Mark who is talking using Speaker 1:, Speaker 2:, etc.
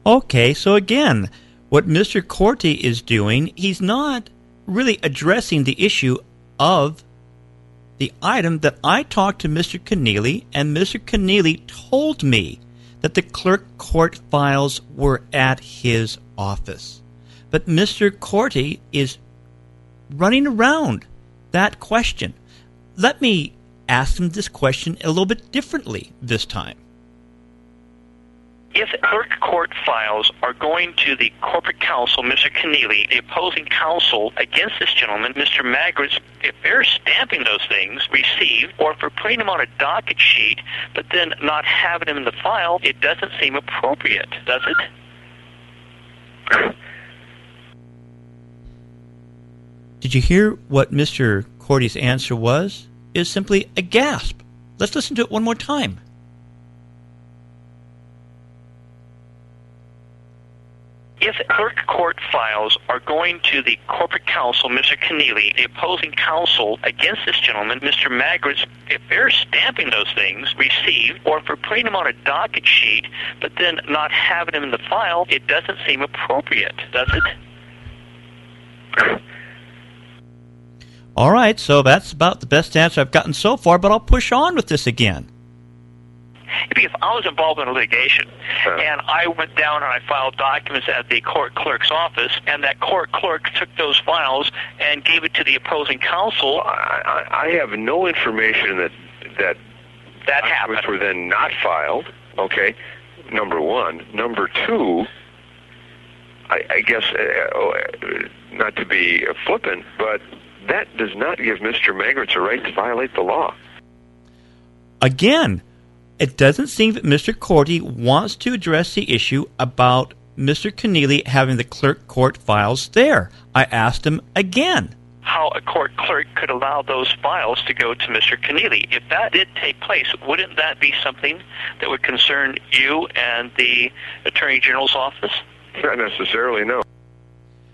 Speaker 1: Okay, so again, what Mr. Corte is doing, he's not really addressing the issue of the item that I talked to Mr. Keneally, and Mr. Keneally told me that the clerk court files were at his office. But Mr. Corte is running around that question. Let me ask him this question a little bit differently this time.
Speaker 2: If clerk court files are going to the corporate counsel, Mr. Keneally, the opposing counsel against this gentleman, Mr. Magritz, if they're stamping those things, received, or if they're putting them on a docket sheet, but then not having them in the file, it doesn't seem appropriate, does it?
Speaker 1: Did you hear what Mr. Corte's answer was? It was simply a gasp. Let's listen to it one more time.
Speaker 2: If clerk court files are going to the corporate counsel, Mr. Keneally, the opposing counsel against this gentleman, Mr. Magritz, if they're stamping those things, received, or if they're putting them on a docket sheet, but then not having them in the file, it doesn't seem appropriate, does it?
Speaker 1: All right, so that's about the best answer I've gotten so far, but I'll push on with this again.
Speaker 2: If I was involved in a litigation, and I went down and I filed documents at the court clerk's office, and that court clerk took those files and gave it to the opposing counsel,
Speaker 3: I have no information that
Speaker 2: happened.
Speaker 3: Which were then not filed. Okay, number one. Number two, I guess not to be flippant, but that does not give Mr. Magritz a right to violate the law.
Speaker 1: Again, it doesn't seem that Mr. Corte wants to address the issue about Mr. Keneally having the clerk court files there. I asked him again.
Speaker 2: How a court clerk could allow those files to go to Mr. Keneally. If that did take place, wouldn't that be something that would concern you and the Attorney General's office?
Speaker 3: Not necessarily, no.